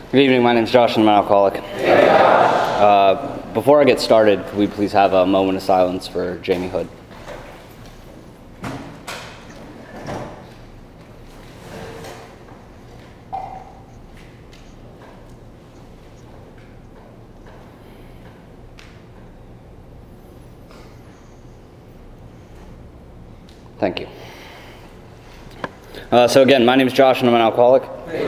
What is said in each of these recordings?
Good evening, my name is Josh and I'm an alcoholic. Before I get started, could we please have a moment of silence for Jamie Hood? Thank you. So again, my name is Josh and I'm an alcoholic.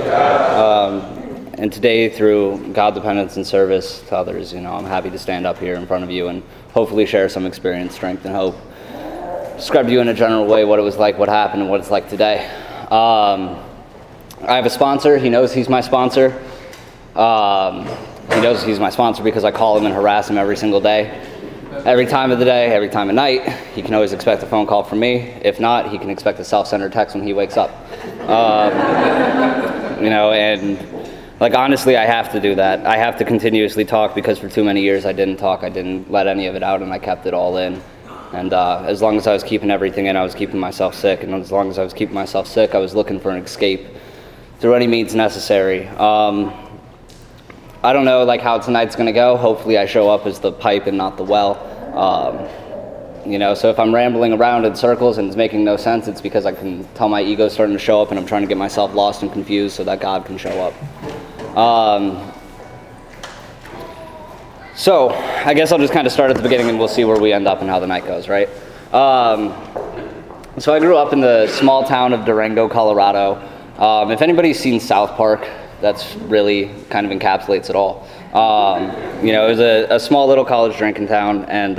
And today, through God dependence and service to others, I'm happy to stand up here in front of you and hopefully share some experience, strength, and hope. Describe to you in a general way what it was like, what happened, and what it's like today. I have a sponsor. He knows he's my sponsor. He knows he's my sponsor because I call him and harass him every single day. Every time of the day, every time of night. He can always expect a phone call from me. If not, he can expect a self-centered text when he wakes up. And honestly, I have to do that. I have to continuously talk because for too many years I didn't talk. I didn't let any of it out and I kept it all in. And as long as I was keeping everything in, I was keeping myself sick. And as long as I was keeping myself sick, I was looking for an escape through any means necessary. I don't know how tonight's going to go. Hopefully I show up as the pipe and not the well. So if I'm rambling around in circles and it's making no sense, it's because I can tell my ego's starting to show up and I'm trying to get myself lost and confused so that God can show up. So I guess I'll just kind of start at the beginning and we'll see where we end up and how the night goes, right? So I grew up in the small town of Durango, Colorado. If anybody's seen South Park, that's really kind of encapsulates it all. It was a small little college drinking town, and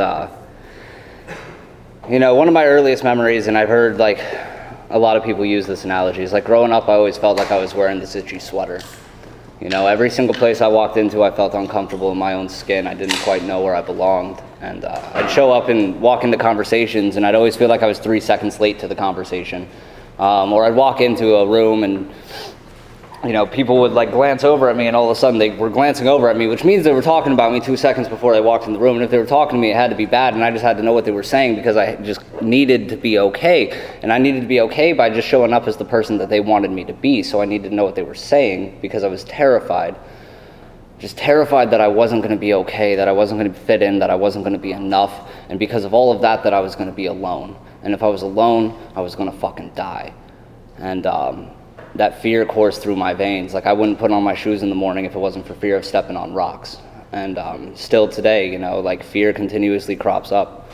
one of my earliest memories, and I've heard a lot of people use this analogy, is growing up I always felt like I was wearing this itchy sweater. Every single place I walked into I felt uncomfortable in my own skin. I didn't quite know where I belonged, and I'd show up and walk into conversations and I'd always feel like I was 3 seconds late to the conversation. Or I'd walk into a room and people would glance over at me, and all of a sudden they were glancing over at me, which means they were talking about me 2 seconds before they walked in the room. And if they were talking to me, it had to be bad, and I just had to know what they were saying because I just needed to be okay. And I needed to be okay by just showing up as the person that they wanted me to be. So I needed to know what they were saying because I was terrified. Just terrified that I wasn't going to be okay, that I wasn't going to fit in, that I wasn't going to be enough. And because of all of that, that I was going to be alone. And if I was alone, I was going to fucking die. And that fear coursed through my veins. I wouldn't put on my shoes in the morning if it wasn't for fear of stepping on rocks. And still today, fear continuously crops up.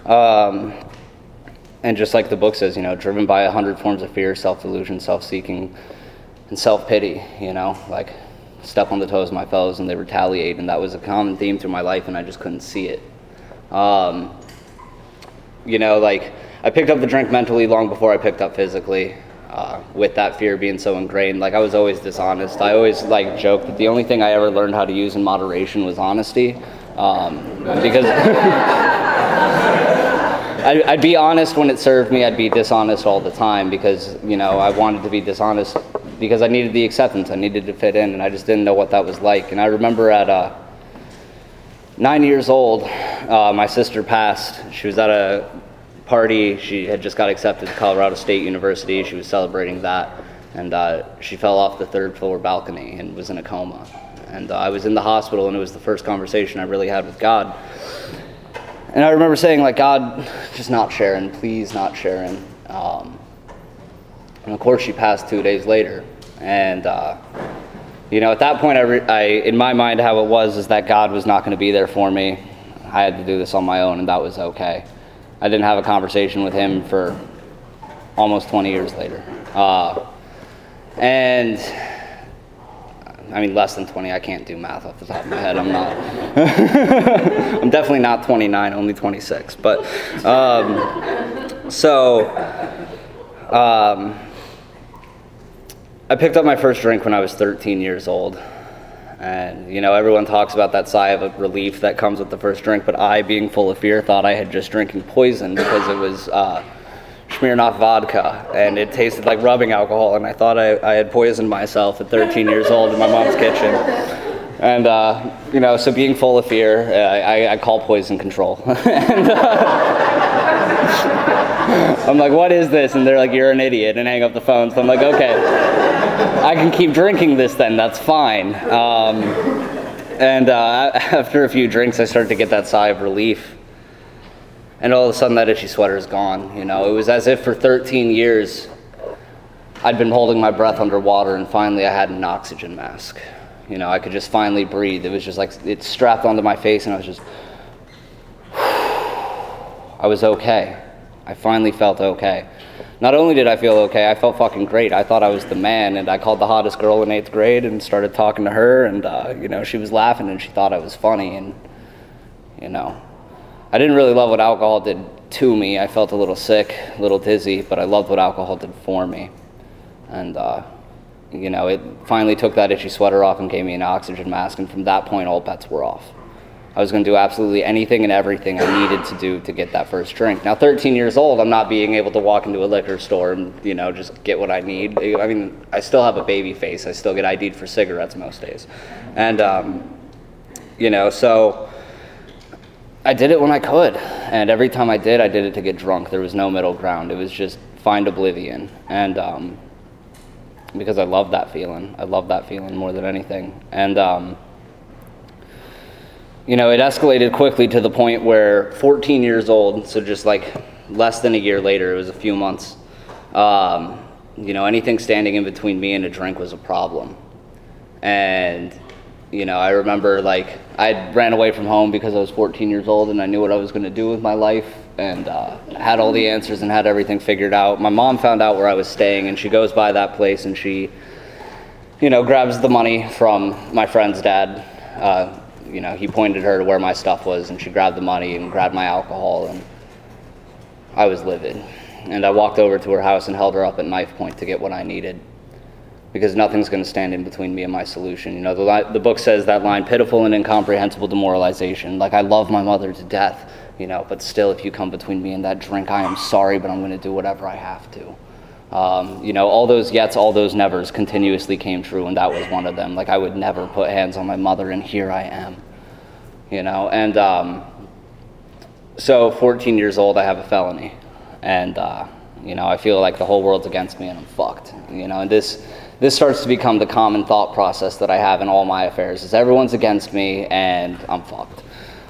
And just like the book says, driven by 100 forms of fear, self-delusion, self-seeking, and self-pity, step on the toes of my fellows and they retaliate. And that was a common theme through my life, and I just couldn't see it. I picked up the drink mentally long before I picked up physically. With that fear being so ingrained, I was always dishonest. I always joke that the only thing I ever learned how to use in moderation was honesty, because I'd be honest when it served me. I'd be dishonest all the time because I wanted to be dishonest because I needed the acceptance. I needed to fit in, and I just didn't know what that was like. And I remember at 9 years old, my sister passed. She was at a party. She had just got accepted to Colorado State University. She was celebrating that, and she fell off the 3rd floor balcony and was in a coma. And I was in the hospital, and it was the first conversation I really had with God. And I remember saying, God, just not Sharon, please not Sharon. And of course she passed 2 days later. And at that point, I in my mind, how it was is that God was not going to be there for me. I had to do this on my own, and that was okay. I didn't have a conversation with him for almost 20 years later. Less than 20. I can't do math off the top of my head. I'm not. I'm definitely not 29, only 26. But, I picked up my first drink when I was 13 years old. And, everyone talks about that sigh of relief that comes with the first drink, but I, being full of fear, thought I had just drinking poison because it was Smirnoff vodka, and it tasted like rubbing alcohol, and I thought I had poisoned myself at 13 years old in my mom's kitchen. And, so being full of fear, I call poison control. And I'm like, what is this? And they're like, you're an idiot, and hang up the phone. So I'm like, okay. I can keep drinking this then, that's fine. And after a few drinks, I started to get that sigh of relief. And all of a sudden, that itchy sweater is gone. You know, it was as if for 13 years, I'd been holding my breath underwater, and finally I had an oxygen mask. You know, I could just finally breathe. It was just like, it strapped onto my face, and I was just, I was okay. I finally felt okay. Not only did I feel okay, I felt fucking great. I thought I was the man, and I called the hottest girl in 8th grade and started talking to her, and, you know, she was laughing, and she thought I was funny, and, you know, I didn't really love what alcohol did to me. I felt a little sick, a little dizzy, but I loved what alcohol did for me. And, you know, it finally took that itchy sweater off and gave me an oxygen mask, and from that point, all bets were off. I was going to do absolutely anything and everything I needed to do to get that first drink. Now, 13 years old, I'm not being able to walk into a liquor store and, you know, just get what I need. I mean, I still have a baby face. I still get ID'd for cigarettes most days. And, you know, so I did it when I could. And every time I did it to get drunk. There was no middle ground. It was just find oblivion. And because I love that feeling. I love that feeling more than anything. And, you know, it escalated quickly to the point where 14 years old, so just like less than a year later, it was a few months, you know, anything standing in between me and a drink was a problem. And, you know, I remember like I ran away from home because I was 14 years old and I knew what I was going to do with my life and had all the answers and had everything figured out. My mom found out where I was staying and she goes by that place and she, you know, grabs the money from my friend's dad. You know, he pointed her to where my stuff was, and she grabbed the money and grabbed my alcohol, and I was livid. And I walked over to her house and held her up at knife point to get what I needed, because nothing's going to stand in between me and my solution. You know, the book says that line, pitiful and incomprehensible demoralization. Like, I love my mother to death, you know, but still, if you come between me and that drink, I am sorry, but I'm going to do whatever I have to. You know, all those yets, all those nevers continuously came true, and that was one of them. Like, I would never put hands on my mother, and here I am, you know. And so 14 years old, I have a felony, and, you know, I feel like the whole world's against me, and I'm fucked, you know. And this starts to become the common thought process that I have in all my affairs, is everyone's against me, and I'm fucked.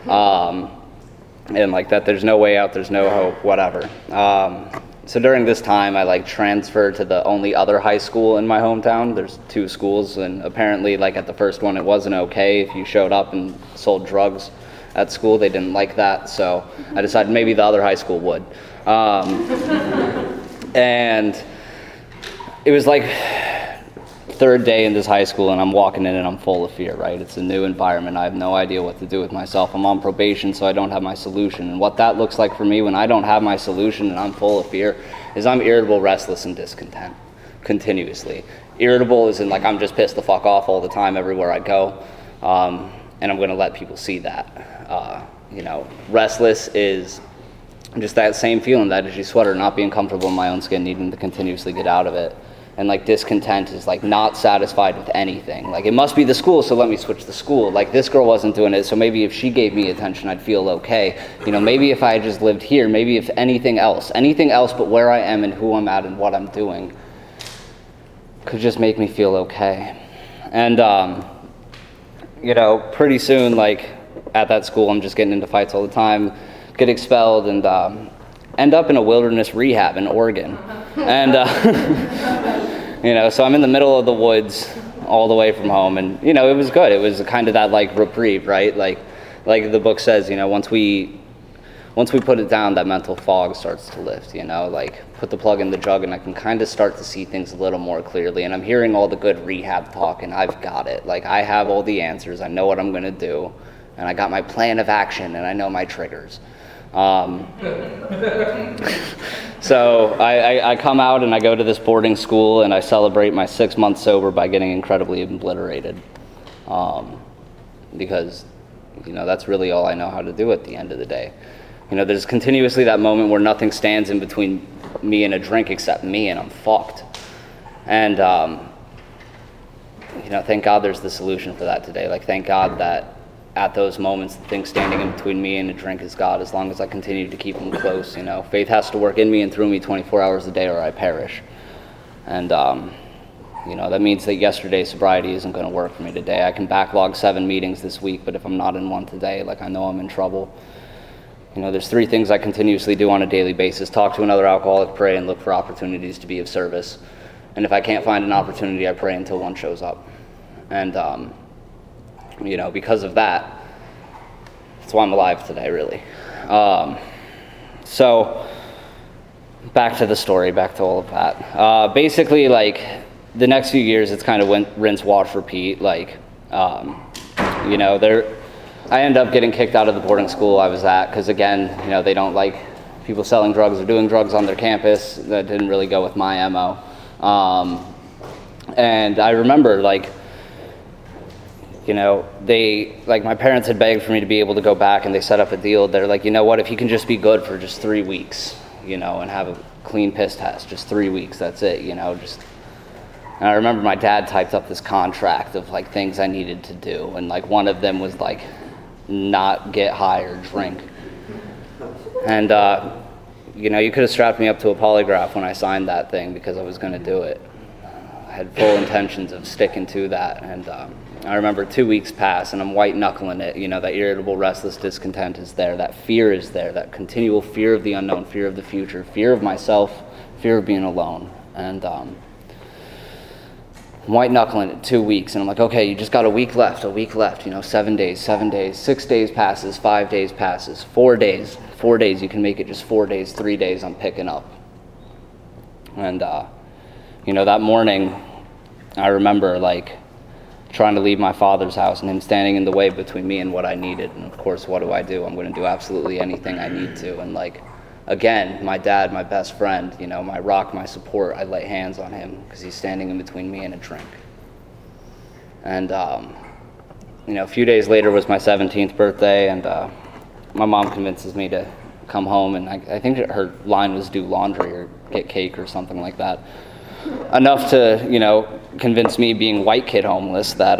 And like that, there's no way out, there's no hope, whatever. So during this time, I like transferred to the only other high school in my hometown. There's 2 schools, and apparently, like at the first one, it wasn't okay if you showed up and sold drugs at school. They didn't like that, so I decided maybe the other high school would. And it was like 3rd day in this high school, and I'm walking in and I'm full of fear, right? It's a new environment. I have no idea what to do with myself. I'm on probation, so I don't have my solution. And what that looks like for me when I don't have my solution and I'm full of fear is I'm irritable, restless, and discontent continuously. Irritable is in like I'm just pissed the fuck off all the time everywhere I go, and I'm going to let people see that. You know, restless is just that same feeling, that itchy sweater, not being comfortable in my own skin, needing to continuously get out of it. And like discontent is like not satisfied with anything. Like, it must be the school, so let me switch the school. Like, this girl wasn't doing it, so maybe if she gave me attention, I'd feel okay. You know, maybe if I had just lived here, maybe if anything else but where I am and who I'm at and what I'm doing could just make me feel okay. And, you know, pretty soon, like, at that school, I'm just getting into fights all the time, get expelled, and end up in a wilderness rehab in Oregon. And, you know, so I'm in the middle of the woods all the way from home, and, you know, it was good. It was kind of that, like, reprieve, right? Like the book says, you know, once we put it down, that mental fog starts to lift, you know, like, put the plug in the jug, and I can kind of start to see things a little more clearly, and I'm hearing all the good rehab talk, and I've got it. Like, I have all the answers. I know what I'm going to do, and I got my plan of action, and I know my triggers. So I come out and I go to this boarding school and I celebrate my 6 months sober by getting incredibly obliterated, because, you know, that's really all I know how to do at the end of the day. You know, there's continuously that moment where nothing stands in between me and a drink except me, and I'm fucked. And, you know, thank God there's the solution for that today. Like, thank God that at those moments, the thing standing in between me and a drink is God, as long as I continue to keep him close, you know. Faith has to work in me and through me 24 hours a day or I perish. And, You know, that means that yesterday's sobriety isn't going to work for me today. I can backlog 7 meetings this week, but if I'm not in one today, like, I know I'm in trouble. You know, there's 3 things I continuously do on a daily basis: talk to another alcoholic, pray, and look for opportunities to be of service. And if I can't find an opportunity, I pray until one shows up. And, you know, because of that, that's why I'm alive today, really. So, back to the story, back to all of that. Basically, like, the next few years, it's kind of rinse, wash, repeat. Like, you know, I ended up getting kicked out of the boarding school I was at because, again, you know, they don't like people selling drugs or doing drugs on their campus. That didn't really go with my MO. And I remember, like, you know, my parents had begged for me to be able to go back, and they set up a deal. They're like, you know what, if you can just be good for just 3 weeks, you know, and have a clean piss test, just 3 weeks, that's it, you know, just. And I remember my dad typed up this contract of, like, things I needed to do, and, like, one of them was, like, not get high or drink. And, you know, you could have strapped me up to a polygraph when I signed that thing because I was going to do it. I had full intentions of sticking to that. And I remember 2 weeks pass, and I'm white-knuckling it. You know, that irritable, restless discontent is there. That fear is there. That continual fear of the unknown, fear of the future, fear of myself, fear of being alone. And I'm white-knuckling it 2 weeks, and I'm like, okay, you just got a week left, you know, 7 days, 6 days passes, 5 days passes, 4 days, you can make it just 4 days, 3 days, I'm picking up. And, you know, that morning, I remember, like, trying to leave my father's house and him standing in the way between me and what I needed. And, of course, what do? I'm going to do absolutely anything I need to. And, like, again, my dad, my best friend, you know, my rock, my support, I lay hands on him because he's standing in between me and a drink. And, you know, a few days later was my 17th birthday, and my mom convinces me to come home, and I think her line was do laundry or get cake or something like that. Enough to, you know, convince me, being white kid homeless, that,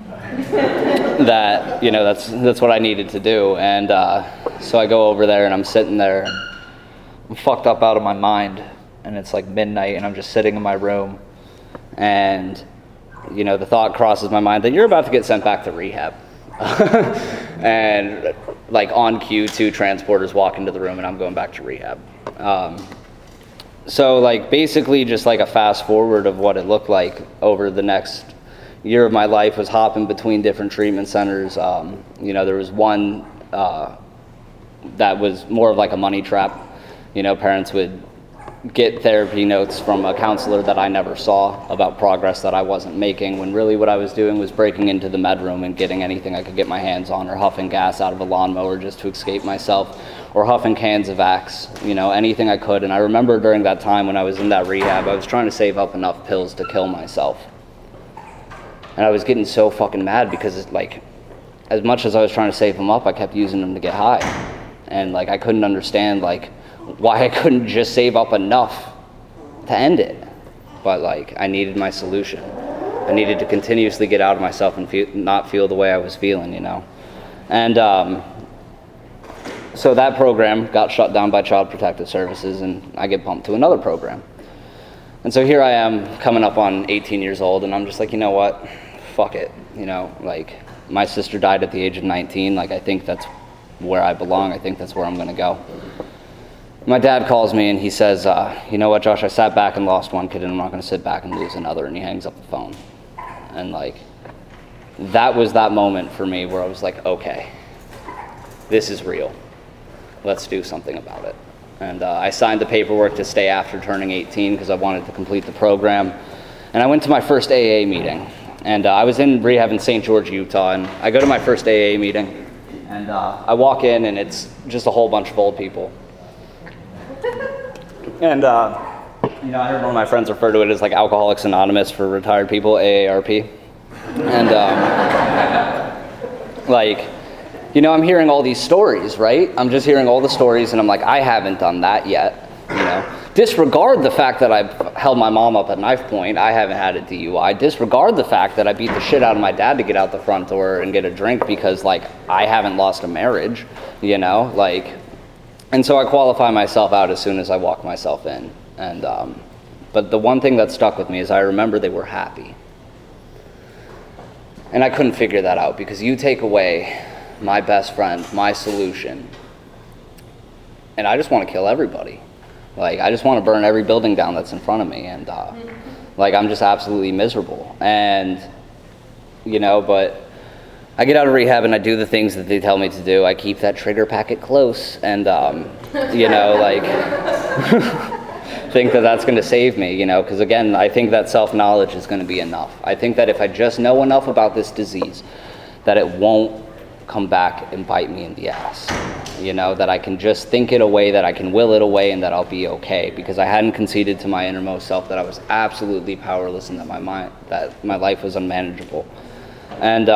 that, you know, that's what I needed to do. And so I go over there, and I'm sitting there, I'm fucked up out of my mind, and it's like midnight, and I'm just sitting in my room, and, you know, the thought crosses my mind that you're about to get sent back to rehab. And, like, on cue, 2 transporters walk into the room, and I'm going back to rehab. So, like, basically just like a fast forward of what it looked like over the next year of my life was hopping between different treatment centers. You know, there was one that was more of like a money trap. You know, parents would get therapy notes from a counselor that I never saw about progress that I wasn't making, when really what I was doing was breaking into the med room and getting anything I could get my hands on, or huffing gas out of a lawnmower just to escape myself, or huffing cans of Axe, you know, anything I could. And I remember during that time when I was in that rehab, I was trying to save up enough pills to kill myself. And I was getting so fucking mad because, it's like, as much as I was trying to save them up, I kept using them to get high. And, like, I couldn't understand, like, why I couldn't just save up enough to end it. But, like, I needed my solution. I needed to continuously get out of myself and not feel the way I was feeling, you know. And so that program got shut down by Child Protective Services, and I get bumped to another program. And so here I am, coming up on 18 years old, and I'm just like, you know what? Fuck it. You know, like, my sister died at the age of 19. Like, I think that's where I belong. I think that's where I'm going to go. My dad calls me and he says, you know what, Josh, I sat back and lost one kid, and I'm not going to sit back and lose another. And he hangs up the phone. And, like, that was that moment for me where I was like, okay, this is real. Let's do something about it. And I signed the paperwork to stay after turning 18 because I wanted to complete the program. And I went to my first AA meeting. And I was in rehab in St. George, Utah, and I go to my first AA meeting. And I walk in, and it's just a whole bunch of old people. And, you know, I heard one of my friends refer to it as like Alcoholics Anonymous for retired people, AARP. And, like, you know, I'm hearing all these stories, right? I'm just hearing all the stories, and I'm like, I haven't done that yet, you know. Disregard the fact that I've held my mom up at knife point. I haven't had a DUI. Disregard the fact that I beat the shit out of my dad to get out the front door and get a drink because, like, I haven't lost a marriage, you know, like. And so I qualify myself out as soon as I walk myself in. And But the one thing that stuck with me is I remember they were happy. And I couldn't figure that out, because you take away my best friend, my solution, and I just want to kill everybody. Like, I just want to burn every building down that's in front of me, and like, I'm just absolutely miserable. And, you know, but I get out of rehab and I do the things that they tell me to do. I keep that trigger packet close, and, you know, like, think that that's going to save me, you know, because again, I think that self-knowledge is going to be enough. I think that if I just know enough about this disease, that it won't come back and bite me in the ass. You know, that I can just think it away, that I can will it away, and that I'll be okay, because I hadn't conceded to my innermost self that I was absolutely powerless and that my life was unmanageable. And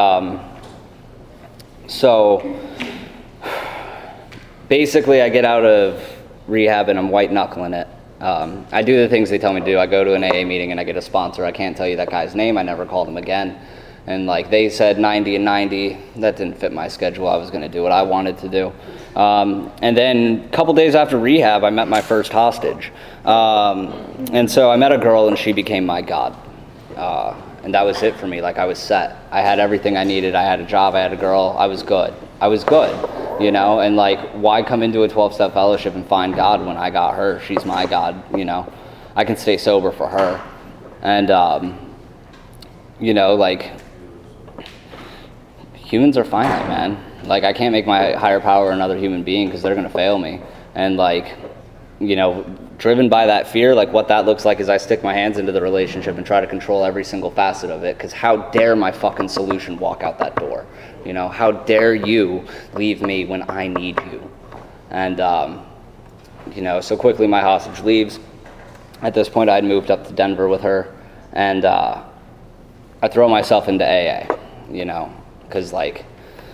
so basically I get out of rehab and I'm white knuckling it. I do the things they tell me to do. I go to an AA meeting and I get a sponsor. I can't tell you that guy's name. I never called him again. And like they said 90 and 90, that didn't fit my schedule. I was going to do what I wanted to do. And then a couple days after rehab, I met my first hostage. And so I met a girl and she became my God. And that was it for me. Like, I was set. I had everything I needed. I had a job. I had a girl. I was good. You know? And like, why come into a 12-step fellowship and find God when I got her? She's my God, you know? I can stay sober for her. And, you know, like, humans are finite, man. Like, I can't make my higher power another human being, because they're going to fail me. And like, you know, driven by that fear, like what that looks like is I stick my hands into the relationship and try to control every single facet of it, because how dare my fucking solution walk out that door? You know, how dare you leave me when I need you? And, you know, so quickly my hostage leaves. At this point, I had moved up to Denver with her, and I throw myself into AA, you know, because like,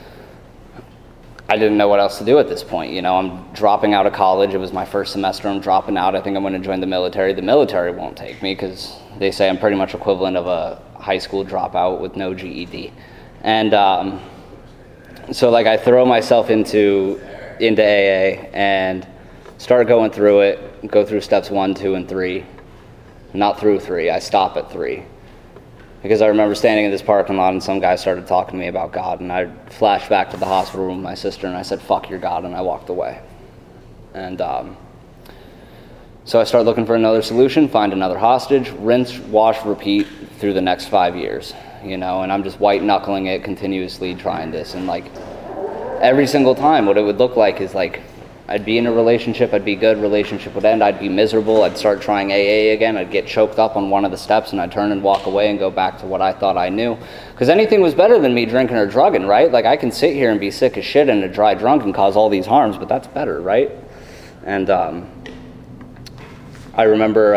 I didn't know what else to do at this point. You know, I'm dropping out of college. It was my first semester. I'm dropping out. I think I'm going to join the military. The military won't take me because they say I'm pretty much equivalent of a high school dropout with no GED. And so like I throw myself into AA and start going through it, go through steps 1, 2, and 3. Not through 3. I stop at 3. Because I remember standing in this parking lot and some guy started talking to me about God, and I flashed back to the hospital room with my sister and I said, "Fuck your God," and I walked away. And so I start looking for another solution, find another hostage, rinse, wash, repeat through the next 5 years, you know, and I'm just white knuckling it continuously, trying this. And like every single time what it would look like is like I'd be in a relationship, I'd be good, relationship would end, I'd be miserable, I'd start trying AA again, I'd get choked up on one of the steps and I'd turn and walk away and go back to what I thought I knew. Because anything was better than me drinking or drugging, right? Like I can sit here and be sick as shit and a dry drunk and cause all these harms, but that's better, right? And I remember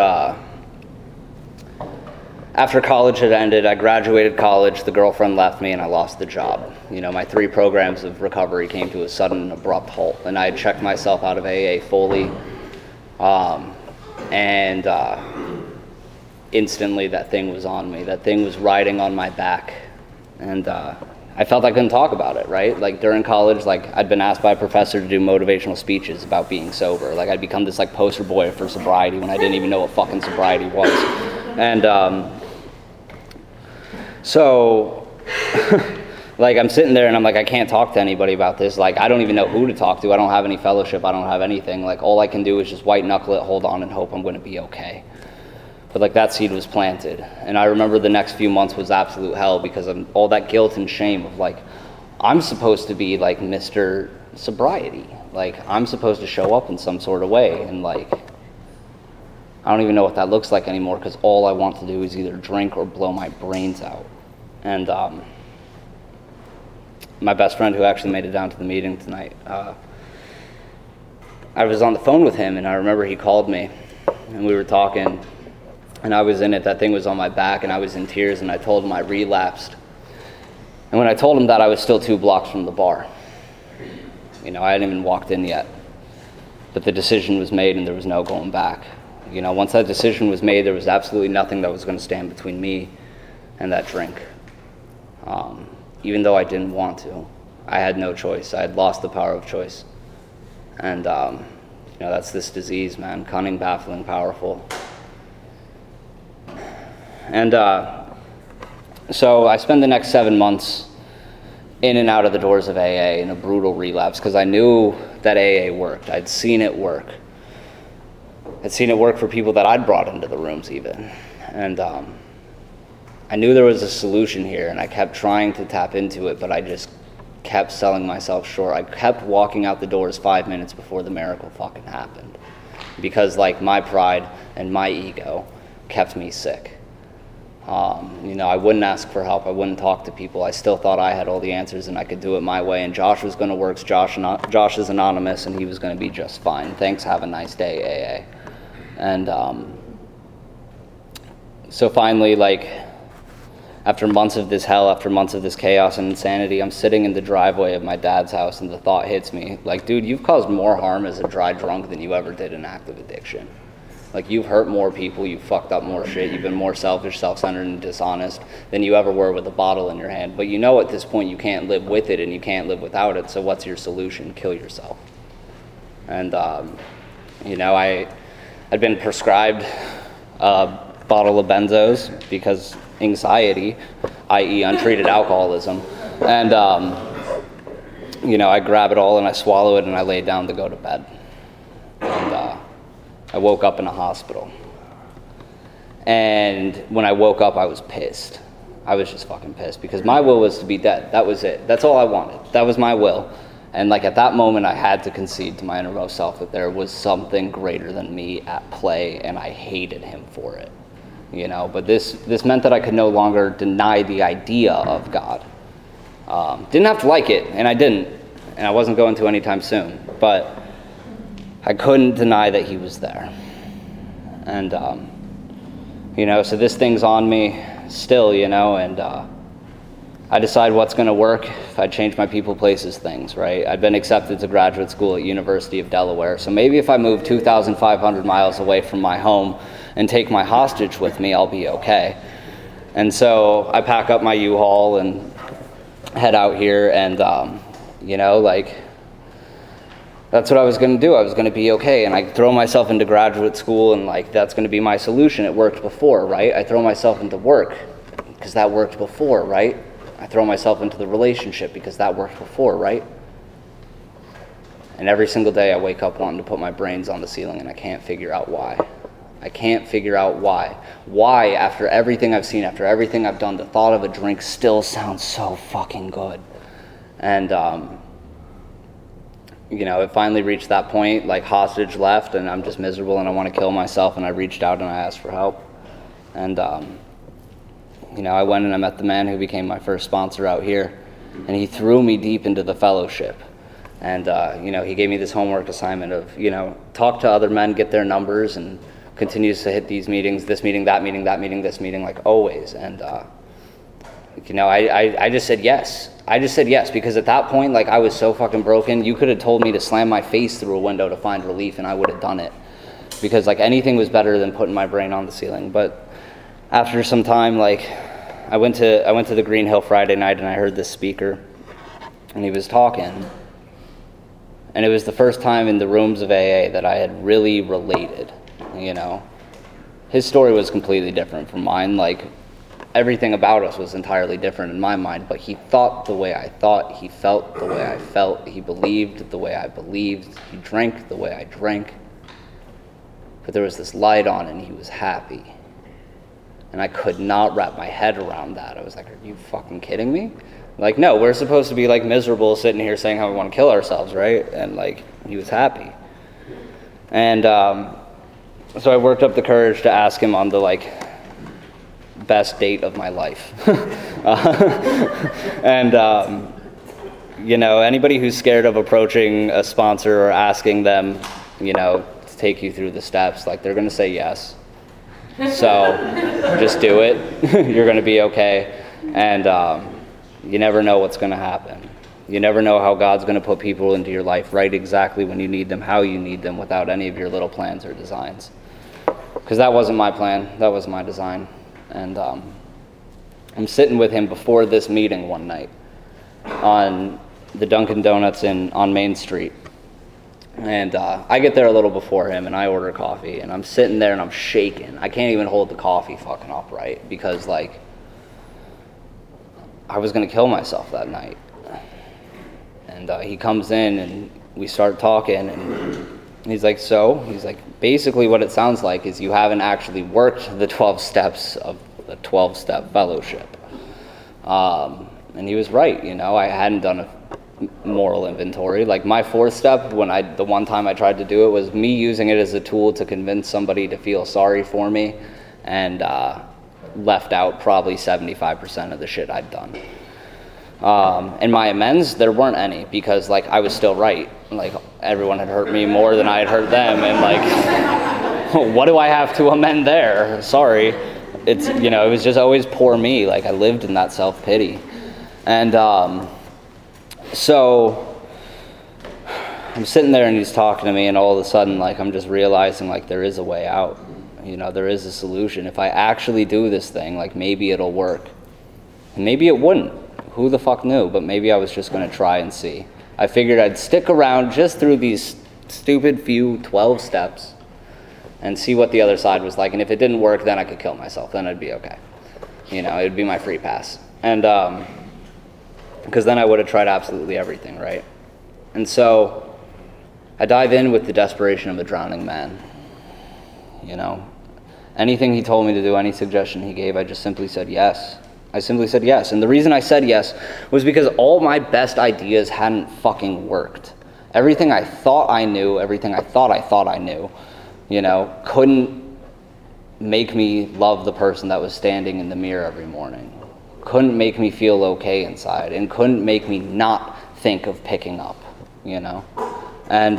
after college had ended, I graduated college, the girlfriend left me, and I lost the job. You know, my 3 programs of recovery came to a sudden and abrupt halt, and I had checked myself out of AA fully, and instantly that thing was on me. That thing was riding on my back, and I felt I couldn't talk about it, right? Like during college, like I'd been asked by a professor to do motivational speeches about being sober. Like I'd become this like poster boy for sobriety when I didn't even know what fucking sobriety was. And so like I'm sitting there and I'm like, I can't talk to anybody about this. Like I don't even know who to talk to. I don't have any fellowship. I don't have anything. Like all I can do is just white knuckle it, hold on, and hope I'm going to be okay. But like that seed was planted. And I remember the next few months was absolute hell because of all that guilt and shame of like, I'm supposed to be like Mr. Sobriety. Like I'm supposed to show up in some sort of way. And like, I don't even know what that looks like anymore because all I want to do is either drink or blow my brains out. And my best friend who actually made it down to the meeting tonight, I was on the phone with him and I remember he called me and we were talking and I was in it. That thing was on my back and I was in tears and I told him I relapsed. And when I told him that, I was still 2 blocks from the bar. You know, I hadn't even walked in yet. But the decision was made and there was no going back. You know, once that decision was made, there was absolutely nothing that was going to stand between me and that drink. Even though I didn't want to. I had no choice. I had lost the power of choice. And, you know, that's this disease, man. Cunning, baffling, powerful. And so I spent the next 7 months in and out of the doors of AA in a brutal relapse because I knew that AA worked. I'd seen it work. I'd seen it work for people that I'd brought into the rooms even. And I knew there was a solution here, and I kept trying to tap into it, but I just kept selling myself short. I kept walking out the doors 5 minutes before the miracle fucking happened because like my pride and my ego kept me sick. I wouldn't ask for help. I wouldn't talk to people. I still thought I had all the answers and I could do it my way. And Josh was going to work. Josh is anonymous, and he was going to be just fine. Thanks. Have a nice day, AA. And so finally, like, after months of this hell, after months of this chaos and insanity, I'm sitting in the driveway of my dad's house, and the thought hits me, like, dude, you've caused more harm as a dry drunk than you ever did in active addiction. Like, you've hurt more people, you've fucked up more shit, you've been more selfish, self-centered, and dishonest than you ever were with a bottle in your hand. But you know at this point you can't live with it and you can't live without it, so what's your solution? Kill yourself. And, I'd been prescribed a bottle of benzos because anxiety, i.e. untreated alcoholism. And, I grab it all and I swallow it and I lay down to go to bed. And I woke up in a hospital. And when I woke up, I was pissed. I was just fucking pissed because my will was to be dead. That was it. That's all I wanted. That was my will. And like at that moment, I had to concede to my innermost self that there was something greater than me at play, and I hated him for it. But this meant that I could no longer deny the idea of God. Didn't have to like it, and I didn't, and I wasn't going to anytime soon, but I couldn't deny that he was there. And, so this thing's on me still, and I decide what's going to work if I change my people, places, things, right? I've been accepted to graduate school at University of Delaware, so maybe if I move 2,500 miles away from my home and take my hostage with me, I'll be okay. And so I pack up my U-Haul and head out here, and, that's what I was going to do. I was going to be okay, and I throw myself into graduate school, and that's going to be my solution. It worked before, right? I throw myself into work because that worked before, right? I throw myself into the relationship because that worked before, right? And every single day I wake up wanting to put my brains on the ceiling, and I can't figure out why. I can't figure out why. Why, after everything I've seen, after everything I've done, the thought of a drink still sounds so fucking good. And, it finally reached that point, like hostage left, and I'm just miserable and I want to kill myself, and I reached out and I asked for help. And, I went and I met the man who became my first sponsor out here, and he threw me deep into the fellowship. And, he gave me this homework assignment of, talk to other men, get their numbers, and continues to hit these meetings, this meeting, that meeting, that meeting, this meeting, like always. And, I just said yes. I just said yes because at that point, I was so fucking broken. You could have told me to slam my face through a window to find relief, and I would have done it because anything was better than putting my brain on the ceiling. But after some time, I went to the Green Hill Friday night, and I heard this speaker, and he was talking, and it was the first time in the rooms of AA that I had really related. His story was completely different from mine. Everything about us was entirely different in my mind, but he thought the way I thought, he felt the way I felt, he believed the way I believed, he drank the way I drank. But there was this light on, and he was happy. And I could not wrap my head around that. I was like, are you fucking kidding me? No, we're supposed to be miserable sitting here saying how we want to kill ourselves, right? And he was happy. And so I worked up the courage to ask him on the best date of my life. And anybody who's scared of approaching a sponsor or asking them to take you through the steps, they're going to say yes. So just do it. You're going to be okay. And you never know what's going to happen. You never know how God's going to put people into your life right exactly when you need them, how you need them, without any of your little plans or designs. Because that wasn't my plan. That was my design. And I'm sitting with him before this meeting one night on the Dunkin' Donuts on Main Street. And I get there a little before him, and I order coffee, and I'm sitting there, and I'm shaking. I can't even hold the coffee fucking upright because, like, I was going to kill myself that night. And he comes in, and we start talking, and he's like, basically what it sounds like is you haven't actually worked the 12 steps of the 12-step fellowship. And he was right, I hadn't done a moral inventory. Like, my 4th step, the one time I tried to do it, was me using it as a tool to convince somebody to feel sorry for me, and left out probably 75% of the shit I'd done. And my amends, there weren't any, because, like, I was still right. Like, everyone had hurt me more than I had hurt them, and, like, what do I have to amend there? Sorry. It's, it was just always poor me. Like, I lived in that self-pity. And so I'm sitting there, and he's talking to me, and all of a sudden, like, I'm just realizing, like, there is a way out. There is a solution. If I actually do this thing, like, maybe it'll work. And maybe it wouldn't. Who the fuck knew? But maybe I was just going to try and see. I figured I'd stick around just through these stupid few 12 steps and see what the other side was like. And if it didn't work, then I could kill myself. Then I'd be okay. It'd be my free pass. And because then I would have tried absolutely everything, right? And so I dive in with the desperation of a drowning man. Anything he told me to do, any suggestion he gave, I just simply said yes. I simply said yes. And the reason I said yes was because all my best ideas hadn't fucking worked. Everything I thought I knew, everything I thought I knew, couldn't make me love the person that was standing in the mirror every morning. Couldn't make me feel okay inside, and couldn't make me not think of picking up, And,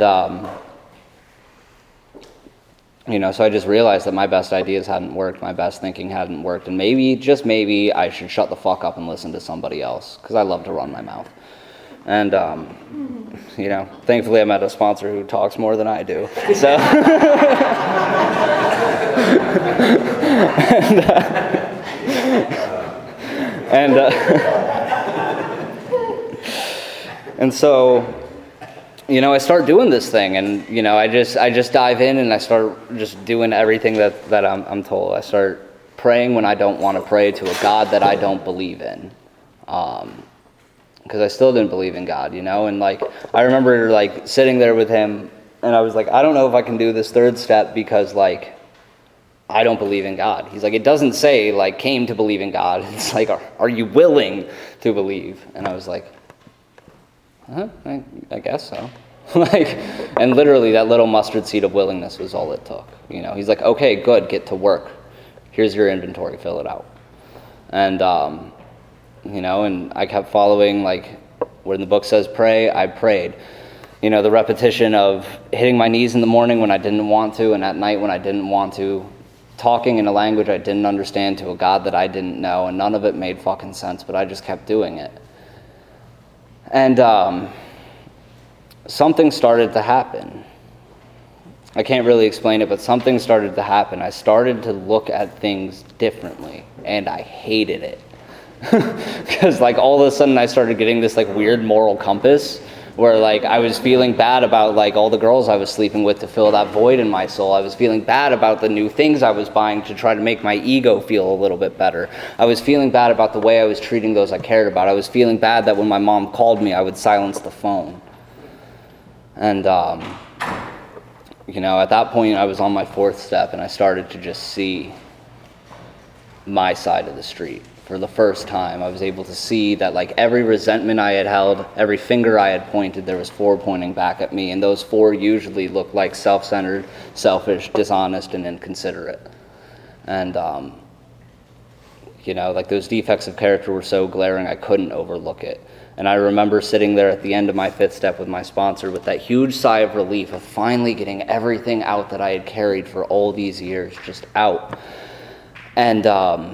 so I just realized that my best ideas hadn't worked, my best thinking hadn't worked, and maybe, just maybe, I should shut the fuck up and listen to somebody else, because I love to run my mouth. And, thankfully I met a sponsor who talks more than I do, so... And so... I start doing this thing, and I just dive in, and I start just doing everything that I'm told. I start praying when I don't want to pray to a God that I don't believe in, because I still didn't believe in God, And like I remember like sitting there with him, and I was like, I don't know if I can do this 3rd step because like I don't believe in God. He's like, it doesn't say like came to believe in God. It's like, are you willing to believe? And I was like, I guess so. And literally that little mustard seed of willingness was all it took. He's like, okay, good, get to work. Here's your inventory, fill it out. And, and I kept following, like, when the book says pray, I prayed. The repetition of hitting my knees in the morning when I didn't want to, and at night when I didn't want to, talking in a language I didn't understand to a God that I didn't know, and none of it made fucking sense, but I just kept doing it. And something started to happen. I can't really explain it, but something started to happen. I started to look at things differently, and I hated it. Because like all of a sudden I started getting this like weird moral compass where like I was feeling bad about like all the girls I was sleeping with to fill that void in my soul. I was feeling bad about the new things I was buying to try to make my ego feel a little bit better. I was feeling bad about the way I was treating those I cared about. I was feeling bad that when my mom called me, I would silence the phone. And, at that point I was on my 4th step, and I started to just see my side of the street. For the first time, I was able to see that like every resentment I had held, every finger I had pointed, there was 4 pointing back at me, and those 4 usually looked like self-centered, selfish, dishonest, and inconsiderate. And, like those defects of character were so glaring I couldn't overlook it. And I remember sitting there at the end of my 5th step with my sponsor with that huge sigh of relief of finally getting everything out that I had carried for all these years, just out. And,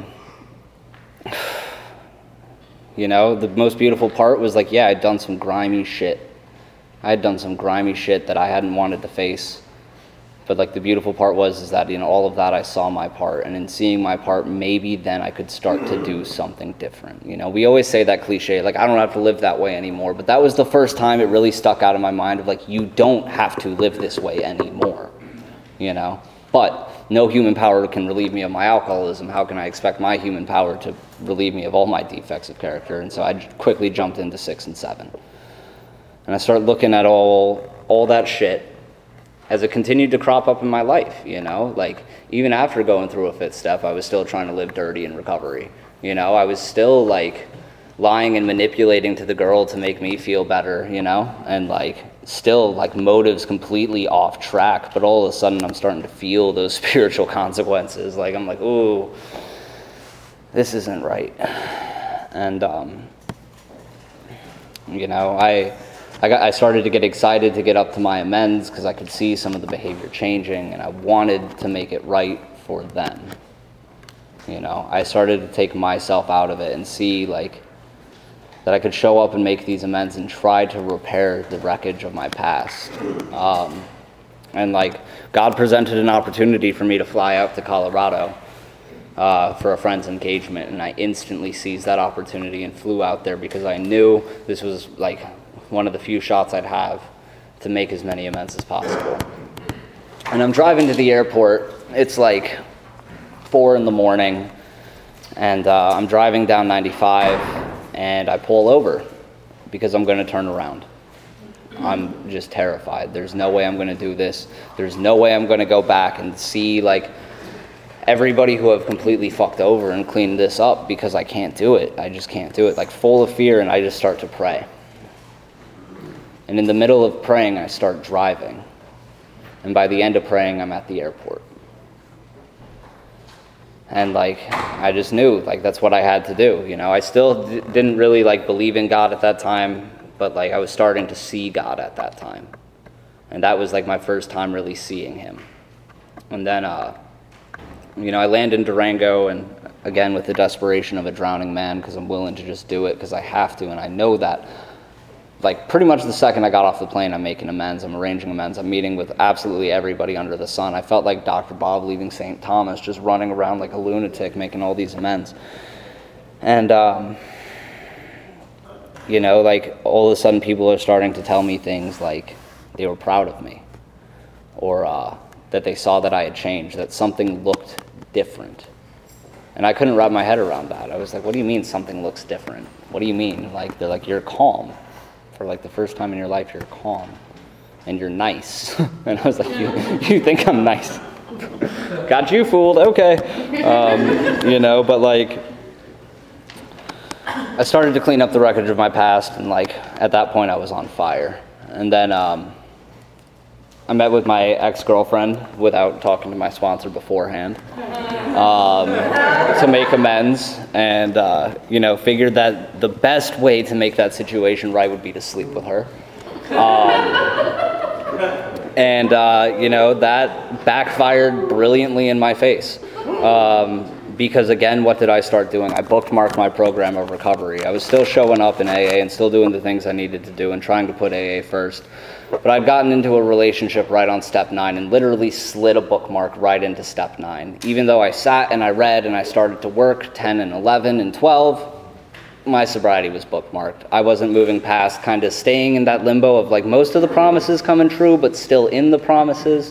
the most beautiful part was like, yeah, I'd done some grimy shit. I had done some grimy shit that I hadn't wanted to face But like the beautiful part is that in all of that I saw my part, and in seeing my part, maybe then I could start to do something different. We always say that cliche, like I don't have to live that way anymore, but that was the first time it really stuck out in my mind of like, you don't have to live this way anymore, But no human power can relieve me of my alcoholism. How can I expect my human power to relieve me of all my defects of character? And so I quickly jumped into 6 and 7. And I started looking at all that shit as it continued to crop up in my life, Like, even after going through a 5th step, I was still trying to live dirty in recovery. I was still, like, lying and manipulating to the girl to make me feel better, And, like, still, like, motives completely off track. But all of a sudden, I'm starting to feel those spiritual consequences. Like, I'm like, ooh, this isn't right. And, I started to get excited to get up to my amends because I could see some of the behavior changing, and I wanted to make it right for them. I started to take myself out of it and see like that I could show up and make these amends and try to repair the wreckage of my past. And like God presented an opportunity for me to fly out to Colorado for a friend's engagement, and I instantly seized that opportunity and flew out there because I knew this was like one of the few shots I'd have to make as many amends as possible. And I'm driving to the airport. It's like 4 a.m, and I'm driving down 95, and I pull over because I'm going to turn around. I'm just terrified. There's no way I'm going to do this. There's no way I'm going to go back and see like everybody who I've completely fucked over and cleaned this up, because I can't do it. I just can't do it. Like full of fear, and I just start to pray. And in the middle of praying, I start driving. And by the end of praying, I'm at the airport. And like, I just knew, like, that's what I had to do. I still didn't really like believe in God at that time, but like I was starting to see God at that time. And that was like my first time really seeing him. And then, I land in Durango, and again, with the desperation of a drowning man, because I'm willing to just do it because I have to. And I know that like pretty much the second I got off the plane, I'm making amends, I'm arranging amends, I'm meeting with absolutely everybody under the sun. I felt like Dr. Bob leaving St. Thomas, just running around like a lunatic, making all these amends. And, like all of a sudden people are starting to tell me things like they were proud of me, or that they saw that I had changed, that something looked different. And I couldn't wrap my head around that. I was like, what do you mean something looks different? What do you mean? Like, they're like, you're calm. For like the first time in your life, you're calm and you're nice. And I was like, you think I'm nice? Got you fooled. Okay. But like, I started to clean up the wreckage of my past, and like at that point I was on fire. And then I met with my ex-girlfriend without talking to my sponsor beforehand, to make amends, and figured that the best way to make that situation right would be to sleep with her. That backfired brilliantly in my face. Because again, what did I start doing? I bookmarked my program of recovery. I was still showing up in AA and still doing the things I needed to do and trying to put AA first. But I'd gotten into a relationship right on step 9 and literally slid a bookmark right into step 9. Even though I sat and I read and I started to work 10 and 11 and 12, my sobriety was bookmarked. I wasn't moving past, kind of staying in that limbo of like most of the promises coming true, but still in the promises.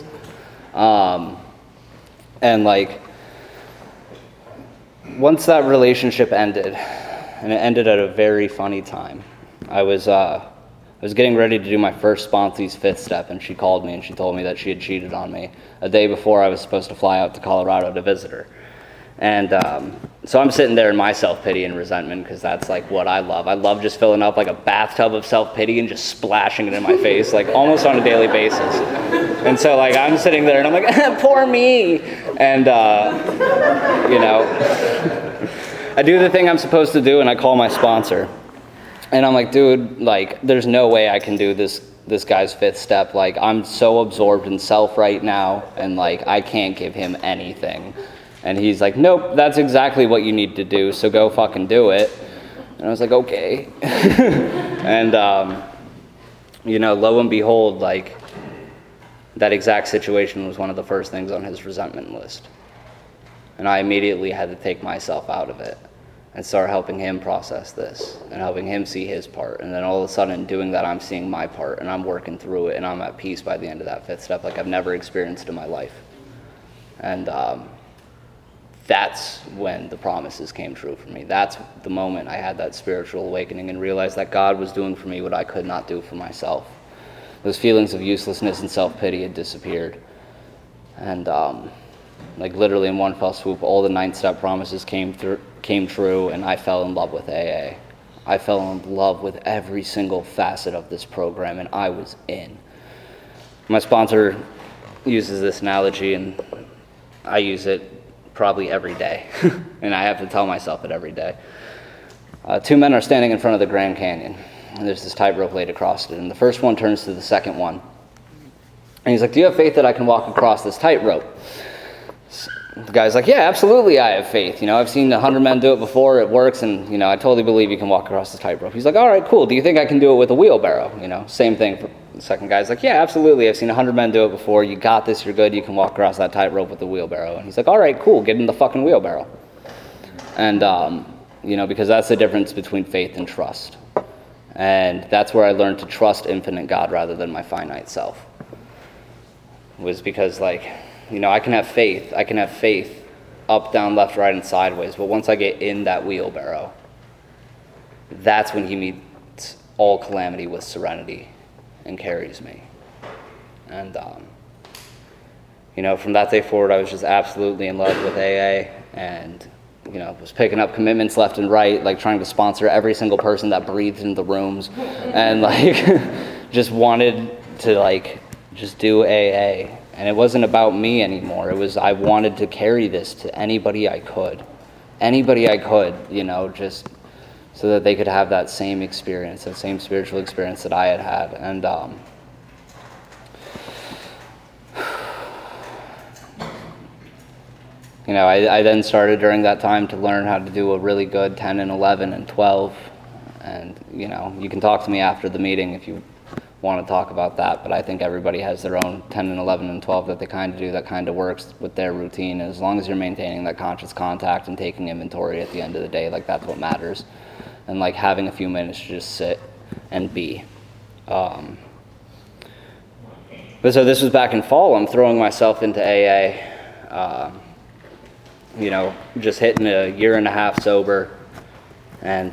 Once that relationship ended, and it ended at a very funny time, I was getting ready to do my first sponsee's 5th step, and she called me and she told me that she had cheated on me a day before I was supposed to fly out to Colorado to visit her. And so I'm sitting there in my self-pity and resentment, because that's like what I love. I love just filling up like a bathtub of self-pity and just splashing it in my face, like almost on a daily basis. And so like I'm sitting there and I'm like, poor me. And, I do the thing I'm supposed to do, and I call my sponsor. And I'm like, dude, like, there's no way I can do this guy's 5th step. Like, I'm so absorbed in self right now, and like, I can't give him anything. And he's like, nope, that's exactly what you need to do, so go fucking do it. And I was like, okay. And, lo and behold, like, that exact situation was one of the first things on his resentment list. And I immediately had to take myself out of it and start helping him process this and helping him see his part. And then all of a sudden doing that, I'm seeing my part and I'm working through it and I'm at peace by the end of that fifth step like I've never experienced in my life. And that's when the promises came true for me. That's the moment I had that spiritual awakening and realized that God was doing for me what I could not do for myself. Those feelings of uselessness and self-pity had disappeared. And like literally in one fell swoop, all the 9-step promises came true, and I fell in love with AA. I fell in love with every single facet of this program, and I was in. My sponsor uses this analogy, and I use it probably every day, and I have to tell myself it every day. 2 men are standing in front of the Grand Canyon, and there's this tightrope laid across it, and the first one turns to the second one, and he's like, "Do you have faith that I can walk across this tightrope?" The guy's like, "Yeah, absolutely I have faith. I've seen 100 men do it before, it works, and, I totally believe you can walk across the tightrope." He's like, "All right, cool. Do you think I can do it with a wheelbarrow?" Same thing. The second guy's like, "Yeah, absolutely. I've seen 100 men do it before. You got this. You're good. You can walk across that tightrope with a wheelbarrow." And he's like, "All right, cool. Get in the fucking wheelbarrow." And, because that's the difference between faith and trust. And that's where I learned to trust infinite God rather than my finite self. Was because, I can have faith. I can have faith up, down, left, right, and sideways. But once I get in that wheelbarrow, that's when he meets all calamity with serenity and carries me. And, from that day forward, I was just absolutely in love with AA and, was picking up commitments left and right, trying to sponsor every single person that breathed in the rooms and, just wanted to, just do AA. And it wasn't about me anymore. It was I wanted to carry this to anybody I could. Anybody I could, just so that they could have that same experience, that same spiritual experience that I had had. And I then started during that time to learn how to do a really good 10 and 11 and 12. And, you can talk to me after the meeting if you want to talk about that, but I think everybody has their own 10 and 11 and 12 that they kind of do that kind of works with their routine. And as long as you're maintaining that conscious contact and taking inventory at the end of the day, that's what matters. And having a few minutes to just sit and be. But so this was back in fall. I'm throwing myself into AA, just hitting a year and a half sober. And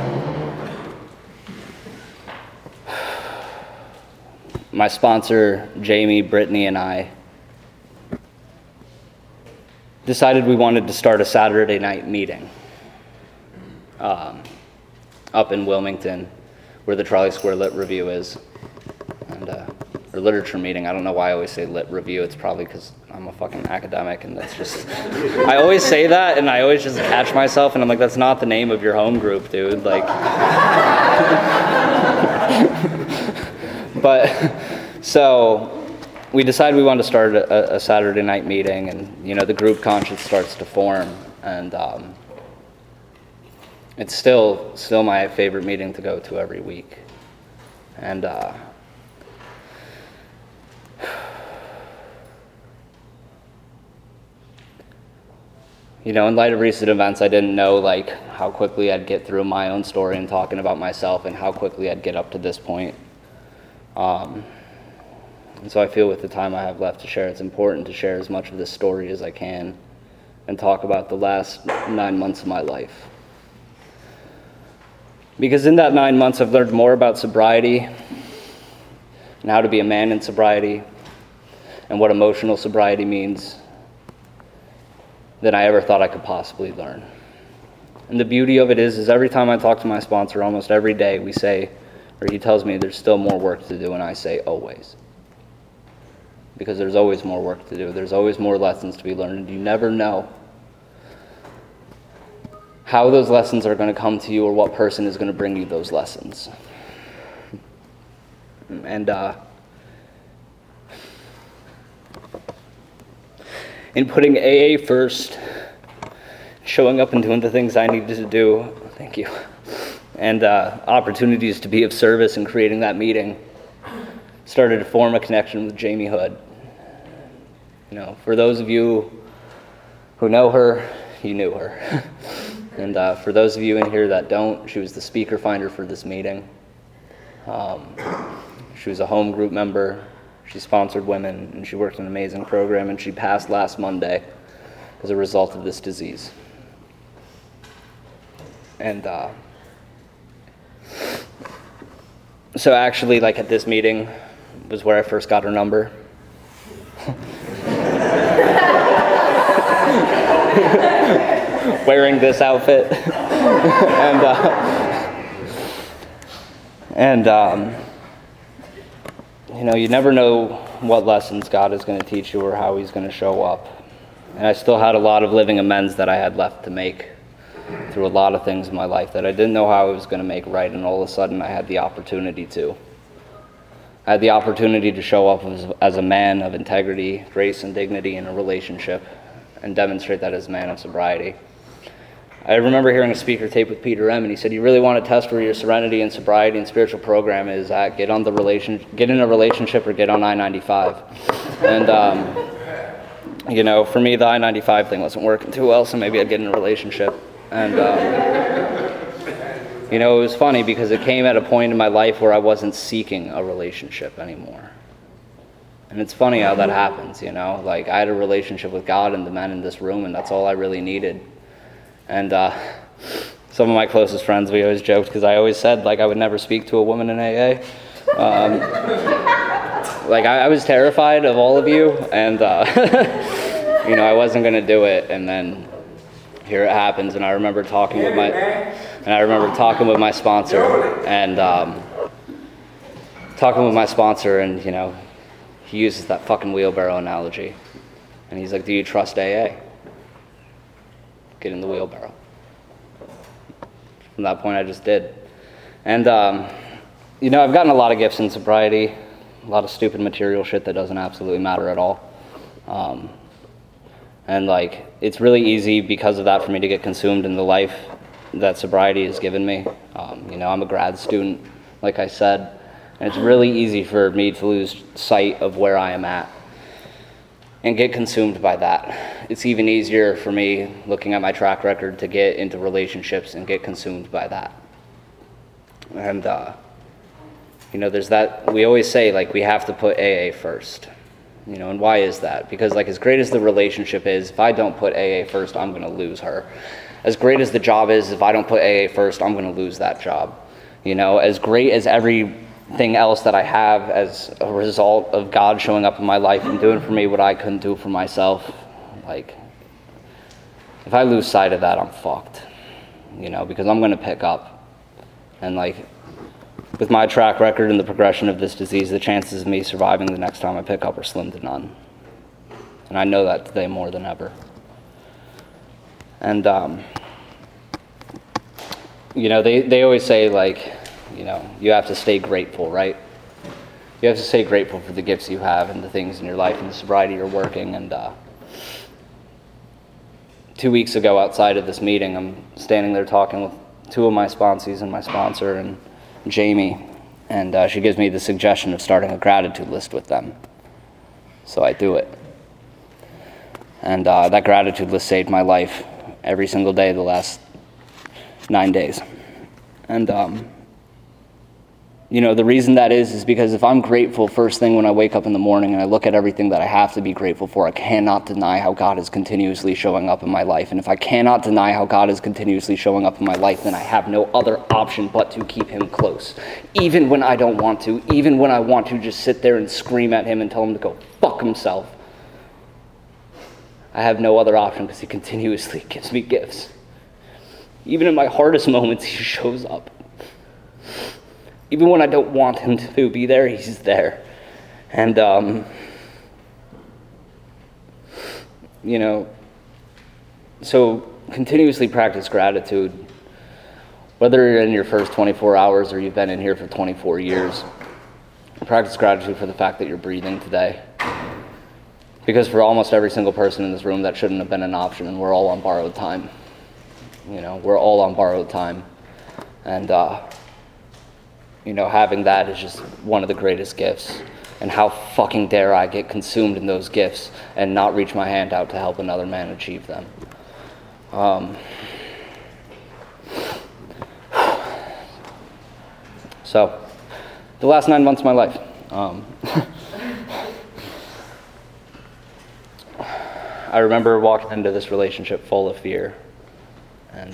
my sponsor, Jamie, Brittany, and I decided we wanted to start a Saturday night meeting up in Wilmington, where the Trolley Square Lit Review is, and or literature meeting. I don't know why I always say Lit Review. It's probably because I'm a fucking academic, and that's just I always say that, and I always just catch myself, and I'm like, that's not the name of your home group, dude. But so we decided we wanted to start a Saturday night meeting, and the group conscience starts to form, and it's still my favorite meeting to go to every week. And in light of recent events, I didn't know how quickly I'd get through my own story and talking about myself, and how quickly I'd get up to this point. And so I feel with the time I have left to share, it's important to share as much of this story as I can and talk about the last 9 months of my life. Because in that 9 months, I've learned more about sobriety and how to be a man in sobriety and what emotional sobriety means than I ever thought I could possibly learn. And the beauty of it is every time I talk to my sponsor, almost every day, we say, or he tells me there's still more work to do, and I say always. Because there's always more work to do. There's always more lessons to be learned, and you never know how those lessons are going to come to you or what person is going to bring you those lessons. And in putting AA first, showing up and doing the things I needed to do, thank you, and opportunities to be of service and creating that meeting, started to form a connection with Jamie Hood. For those of you who know her, you knew her. And for those of you in here that don't, she was the speaker finder for this meeting. She was a home group member. She sponsored women, and she worked an amazing program, and she passed last Monday as a result of this disease. And so actually, at this meeting was where I first got her number. Wearing this outfit. You never know what lessons God is going to teach you or how he's going to show up. And I still had a lot of living amends that I had left to make through a lot of things in my life that I didn't know how I was going to make right, and all of a sudden I had the opportunity to. I had the opportunity to show up as a man of integrity, grace, and dignity in a relationship and demonstrate that as a man of sobriety. I remember hearing a speaker tape with Peter M., and he said, you really want to test where your serenity and sobriety and spiritual program is at, get in a relationship or get on I-95. And, for me, the I-95 thing wasn't working too well, so maybe I'd get in a relationship. And, it was funny because it came at a point in my life where I wasn't seeking a relationship anymore. And it's funny how that happens, I had a relationship with God and the men in this room, and that's all I really needed. And some of my closest friends, we always joked, because I always said, I would never speak to a woman in AA. I was terrified of all of you, and, I wasn't going to do it. And then here it happens, and I remember talking with my sponsor, and, he uses that fucking wheelbarrow analogy. And he's like, do you trust AA? Get in the wheelbarrow. From that point, I just did. And, I've gotten a lot of gifts in sobriety, a lot of stupid material shit that doesn't absolutely matter at all. It's really easy because of that for me to get consumed in the life that sobriety has given me. I'm a grad student, like I said, and it's really easy for me to lose sight of where I am at and get consumed by that. It's even easier for me, looking at my track record, to get into relationships and get consumed by that. And, there's that, we always say, we have to put AA first. And why is that? Because, as great as the relationship is, if I don't put AA first, I'm going to lose her. As great as the job is, if I don't put AA first, I'm going to lose that job. As great as everything else that I have as a result of God showing up in my life and doing for me what I couldn't do for myself, if I lose sight of that, I'm fucked. Because I'm going to pick up. And, with my track record and the progression of this disease, the chances of me surviving the next time I pick up are slim to none. And I know that today more than ever. And, they always say, you have to stay grateful, right? You have to stay grateful for the gifts you have and the things in your life and the sobriety you're working. And 2 weeks ago, outside of this meeting, I'm standing there talking with two of my sponsees and my sponsor, and Jamie, and she gives me the suggestion of starting a gratitude list with them. So I do it. And that gratitude list saved my life every single day the last 9 days. And, the reason that is because if I'm grateful first thing when I wake up in the morning and I look at everything that I have to be grateful for, I cannot deny how God is continuously showing up in my life. And if I cannot deny how God is continuously showing up in my life, then I have no other option but to keep him close. Even when I don't want to, even when I want to just sit there and scream at him and tell him to go fuck himself. I have no other option because he continuously gives me gifts. Even in my hardest moments, he shows up. Even when I don't want him to be there, he's there. And, so continuously practice gratitude. Whether you're in your first 24 hours or you've been in here for 24 years, practice gratitude for the fact that you're breathing today. Because for almost every single person in this room, that shouldn't have been an option, and we're all on borrowed time. We're all on borrowed time. And, having that is just one of the greatest gifts. And how fucking dare I get consumed in those gifts and not reach my hand out to help another man achieve them. So, the last 9 months of my life. I remember walking into this relationship full of fear. And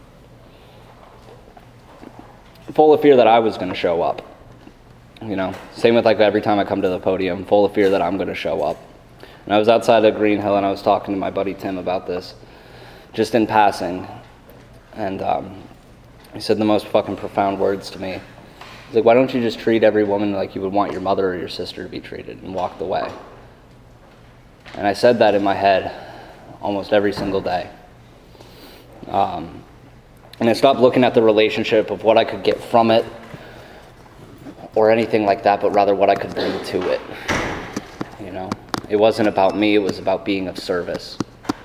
full of fear that I was going to show up. You know, same with like every time I come to the podium, full of fear that I'm going to show up. And I was outside of Green Hill and I was talking to my buddy Tim about this, just in passing. And he said the most fucking profound words to me. He's like, why don't you just treat every woman like you would want your mother or your sister to be treated, and walked away. And I said that in my head almost every single day. And I stopped looking at the relationship of what I could get from it or anything like that, but rather what I could bring to it. You know, it wasn't about me, it was about being of service.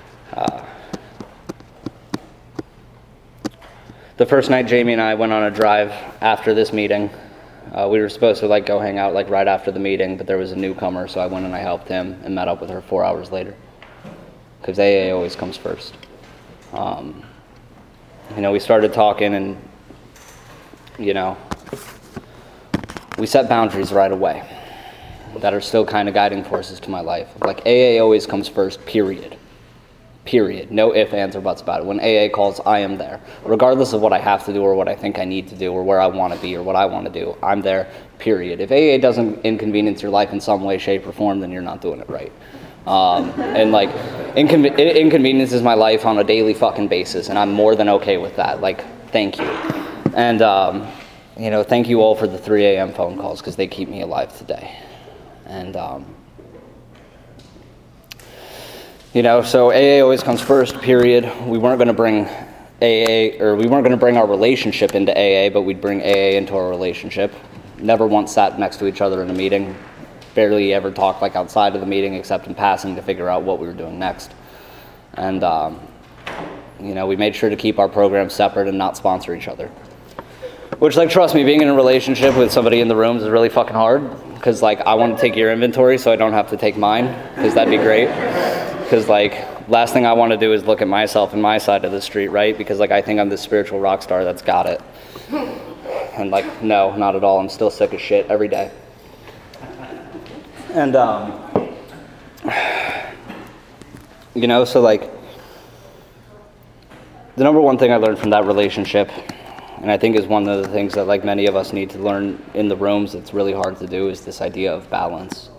The first night Jamie and I went on a drive after this meeting. We were supposed to like go hang out like right after the meeting, but there was a newcomer, so I went and I helped him and met up with her 4 hours later. Because AA always comes first. You know, we started talking and, you know, we set boundaries right away that are still kind of guiding forces to my life. Like, AA always comes first, period. Period. No ifs, ands, or buts about it. When AA calls, I am there. Regardless of what I have to do or what I think I need to do or where I want to be or what I want to do, I'm there, period. If AA doesn't inconvenience your life in some way, shape, or form, then you're not doing it right. And like, it inconveniences my life on a daily fucking basis, and I'm more than okay with that. Like, thank you. And, you know, thank you all for the 3 a.m. phone calls, because they keep me alive today. And, you know, so AA always comes first, period. We weren't going to bring we weren't going to bring our relationship into AA, but we'd bring AA into our relationship. Never once sat next to each other in a meeting. Barely ever talked like outside of the meeting, except in passing to figure out what we were doing next. And, you know, we made sure to keep our programs separate and not sponsor each other. Which, like, trust me, being in a relationship with somebody in the rooms is really fucking hard. Because, like, I want to take your inventory so I don't have to take mine. Because that'd be great. Because, like, last thing I want to do is look at myself and my side of the street, right? Because, like, I think I'm this spiritual rock star that's got it. And, like, no, not at all. I'm still sick as shit every day. And, you know, so, like, the number one thing I learned from that relationship, and I think is one of the things that, like, many of us need to learn in the rooms that's really hard to do, is this idea of balance.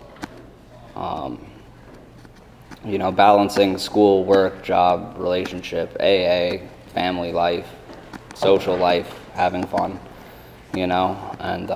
You know, balancing school, work, job, relationship, AA, family life, social life, having fun, you know, and,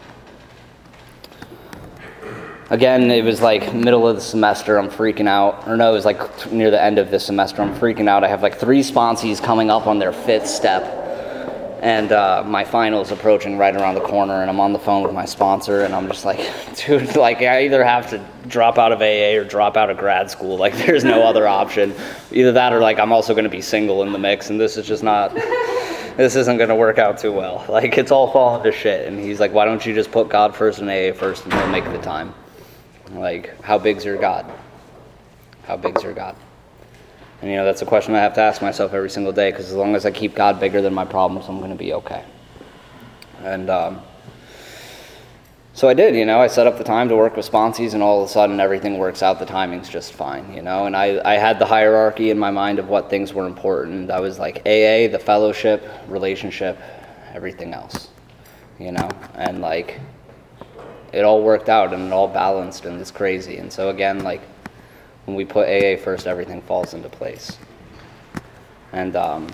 again, it was like middle of the semester, I'm freaking out. Or no, it was like near the end of the semester, I'm freaking out. I have like 3 sponsees coming up on their 5th step. And my final's approaching right around the corner, and I'm on the phone with my sponsor, and I'm just like, dude, like, I either have to drop out of AA or drop out of grad school. Like, there's no other option. Either that or, like, I'm also going to be single in the mix, and this is just not... This isn't going to work out too well. Like, it's all falling to shit. And he's like, why don't you just put God first and AA first, and he'll make the time. Like, how big's your God? How big's your God? And, you know, that's a question I have to ask myself every single day, because as long as I keep God bigger than my problems, I'm going to be okay. And so I did, you know. I set up the time to work with sponsees, and all of a sudden everything works out. The timing's just fine, you know. And I had the hierarchy in my mind of what things were important. I was like AA, the fellowship, relationship, everything else, you know. And, like, it all worked out, and it all balanced, and it's crazy. And so, again, like, when we put AA first, everything falls into place. And,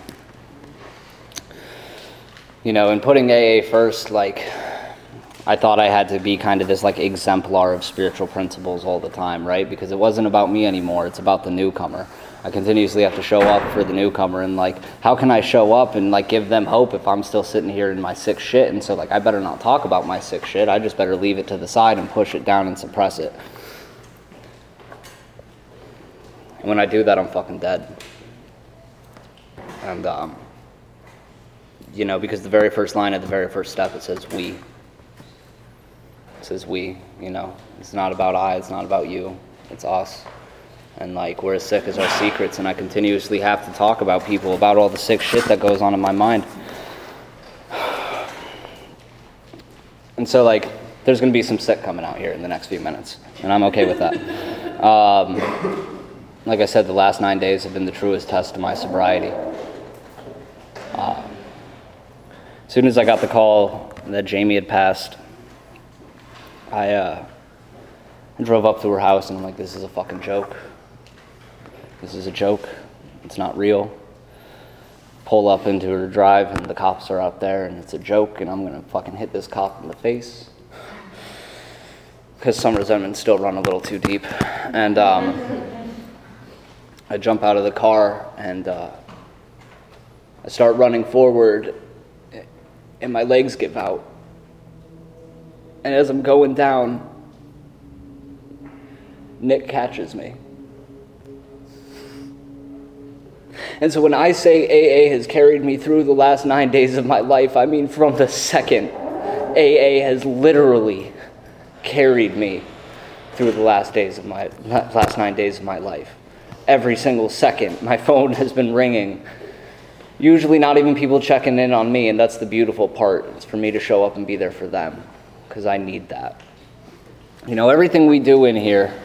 you know, in putting AA first, like, I thought I had to be kind of this, like, exemplar of spiritual principles all the time, right? Because it wasn't about me anymore. It's about the newcomer. I continuously have to show up for the newcomer, and, like, how can I show up and, like, give them hope if I'm still sitting here in my sick shit? And so, like, I better not talk about my sick shit. I just better leave it to the side and push it down and suppress it. And when I do that, I'm fucking dead. And, you know, because the very first line at the very first step, it says we. It is we, you know. It's not about I, it's not about you, it's us. And like, we're as sick as our secrets, and I continuously have to talk about people, about all the sick shit that goes on in my mind. And so like, there's going to be some sick coming out here in the next few minutes, and I'm okay with that. Like I said, the last 9 days have been the truest test of my sobriety. As soon as I got the call that Jamie had passed, I drove up to her house, and I'm like, this is a fucking joke. This is a joke. It's not real. Pull up into her drive, and the cops are out there, and it's a joke, and I'm going to fucking hit this cop in the face. Because some resentments still run a little too deep. And I jump out of the car, and I start running forward, and my legs give out. And as I'm going down, Nick catches me. And so when I say AA has carried me through the last 9 days of my life, I mean from the second. AA has literally carried me through the last 9 days of my life. Every single second, my phone has been ringing. Usually not even people checking in on me, and that's the beautiful part. It's for me to show up and be there for them, because I need that. You know, everything we do in here,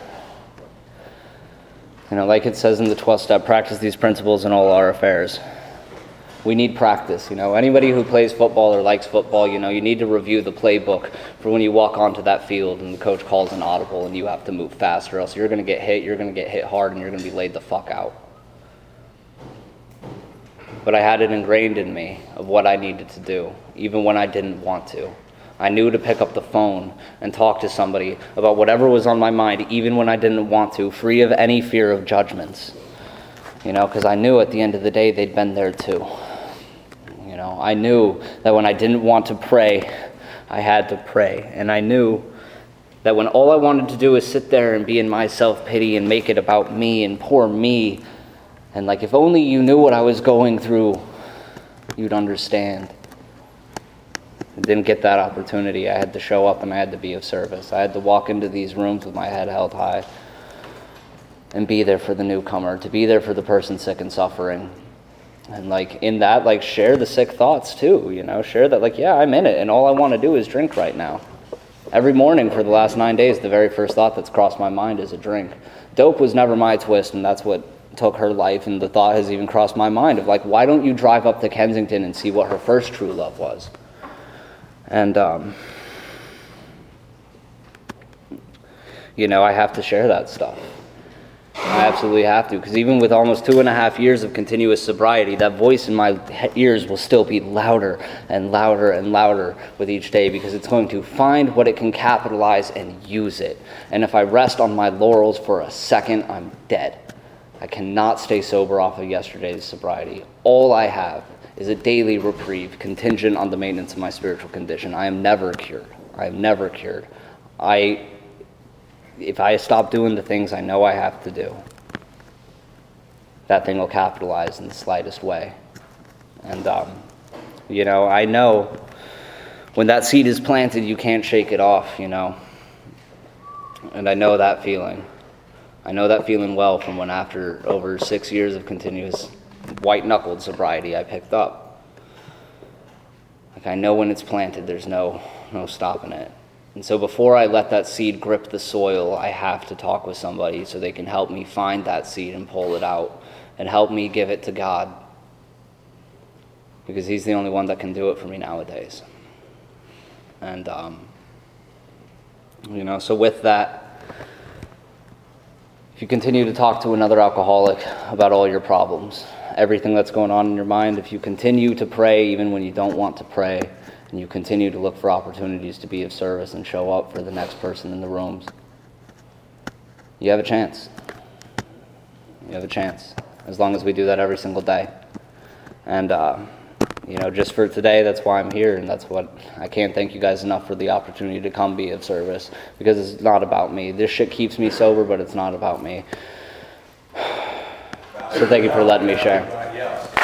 you know, like it says in the 12th step, practice these principles in all our affairs. We need practice, you know. Anybody who plays football or likes football, you know, you need to review the playbook for when you walk onto that field and the coach calls an audible and you have to move fast, or else you're going to get hit hard, and you're going to be laid the fuck out. But I had it ingrained in me of what I needed to do, even when I didn't want to. I knew to pick up the phone and talk to somebody about whatever was on my mind, even when I didn't want to, free of any fear of judgments. You know, because I knew at the end of the day they'd been there too. You know, I knew that when I didn't want to pray, I had to pray. And I knew that when all I wanted to do was sit there and be in my self-pity and make it about me and poor me, and like, if only you knew what I was going through, you'd understand. I didn't get that opportunity. I had to show up and I had to be of service. I had to walk into these rooms with my head held high and be there for the newcomer, to be there for the person sick and suffering. And like, in that, like, share the sick thoughts too, you know, share that, like, yeah, I'm in it and all I want to do is drink right now. Every morning for the last 9 days, the very first thought that's crossed my mind is a drink. Dope was never my twist, and that's what took her life, and the thought has even crossed my mind of like, why don't you drive up to Kensington and see what her first true love was? And, you know, I have to share that stuff. I absolutely have to, because even with almost 2.5 years of continuous sobriety, that voice in my ears will still be louder and louder and louder with each day, because it's going to find what it can capitalize and use it. And if I rest on my laurels for a second, I'm dead. I cannot stay sober off of yesterday's sobriety. All I have is a daily reprieve contingent on the maintenance of my spiritual condition. I am never cured. I am never cured. If I stop doing the things I know I have to do, that thing will capitalize in the slightest way. And, you know, I know when that seed is planted, you can't shake it off, you know. And I know that feeling. I know that feeling well from when, after over 6 years of continuous white-knuckled sobriety, I picked up. Like, I know when it's planted, there's no stopping it. And so before I let that seed grip the soil, I have to talk with somebody so they can help me find that seed and pull it out and help me give it to God, because he's the only one that can do it for me nowadays. And, you know, so with that, if you continue to talk to another alcoholic about all your problems, everything that's going on in your mind, if you continue to pray even when you don't want to pray, and you continue to look for opportunities to be of service and show up for the next person in the rooms, you have a chance. You have a chance, as long as we do that every single day. And, you know, just for today, that's why I'm here, and that's what, I can't thank you guys enough for the opportunity to come be of service, because it's not about me. This shit keeps me sober, but it's not about me. So thank you for letting me share.